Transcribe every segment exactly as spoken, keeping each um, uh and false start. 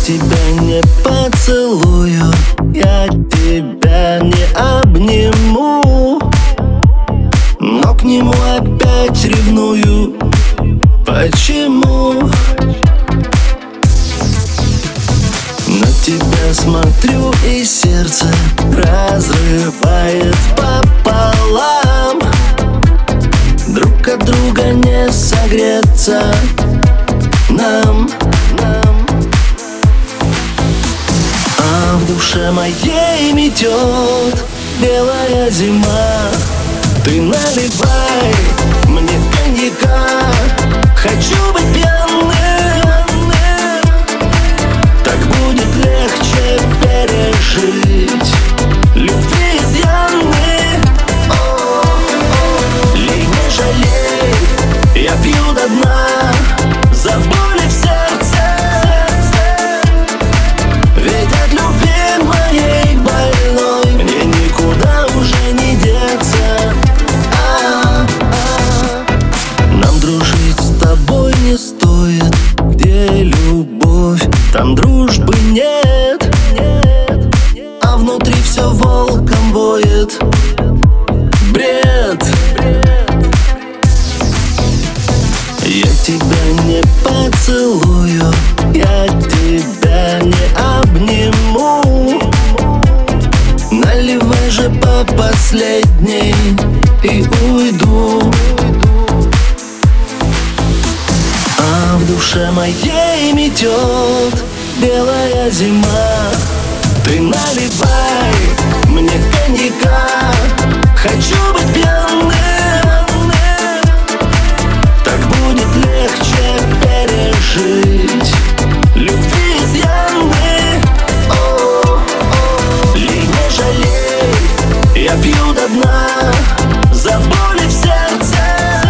тебя не поцелую, я тебя не обниму, но к нему опять ревную. Почему? На тебя смотрю, и сердце разрывает пополам. Друг от друга не согреться нам, нам. А в душе моей метет белая зима. Ты наливай мне коньяка, хочу быть пьяным, так будет легче пережить любви изъяны. Лей, не жалей, я пью до дна за боли в сердце, ведь от любви моей больной мне никуда уже не деться. Нам дружить с тобой не стоит, где любовь, там дружбы нет, а внутри все волком воет. Бред. Я тебя не поцелую, я тебя не обниму, наливай же по последней и уйду. А в душе моей метет белая зима. Ты наливай мне коньяка, хочу быть пьяным, так будет легче пережить любви изъяны. Лей, не жалей, я пью до дна за боли в сердце,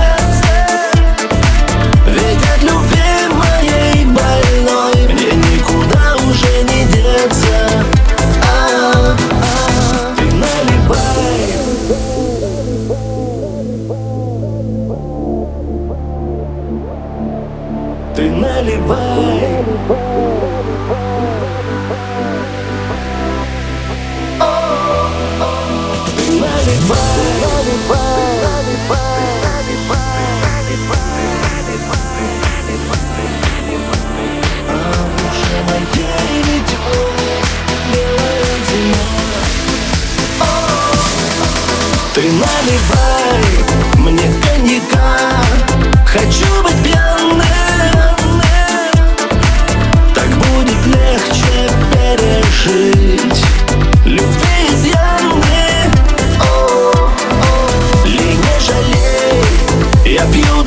ведь от любви моей больной мне никуда уже не деться. А, а, ты наливай. Ты наливай. Ты Ты наливай мне коньяка, хочу быть пьяным, так будет легче пережить любви изъяны. Лей, не жалей, я пью